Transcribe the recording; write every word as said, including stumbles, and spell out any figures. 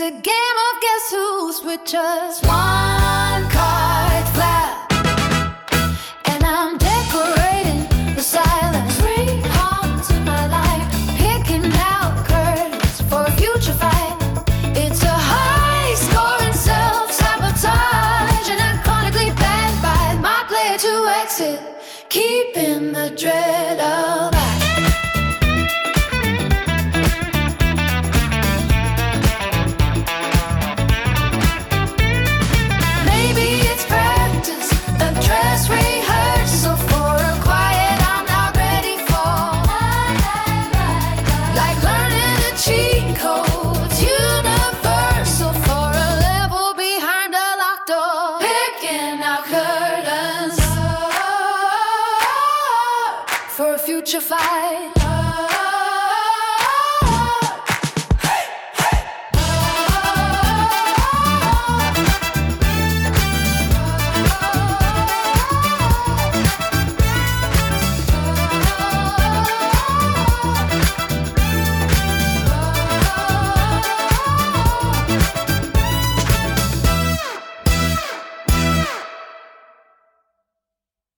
a game of guess who's with just one card flap. And I'm decorating the silence, rehome to my life, picking out curtains for a future fight. It's a high-scoring self-sabotage, an iconically bad fight. My player to exit, keeping the dread alive. For a future fight.